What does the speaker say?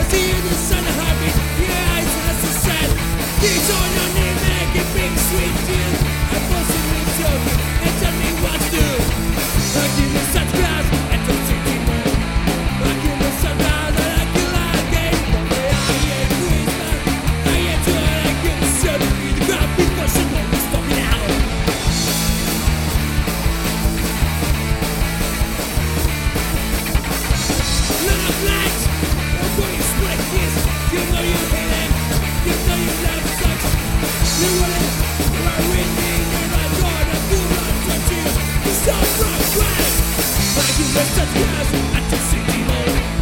See the sun heartbeat, your eyes are so sad. These on your knee, make a big sweet deal. I'm possibly joking, and tell me what to do. I give you such glass, and don't see me more. I give you some glass, I like you like it. I hate Christmas, I hate you, I like you. So to be the ground, because you won't be stopping out. Love lights, I'm going to break this. You know you hate it, you know you love sex. You want it, you are winning, you're not gonna do not touch you. You stop from crying. I give you such glass, I just see the more.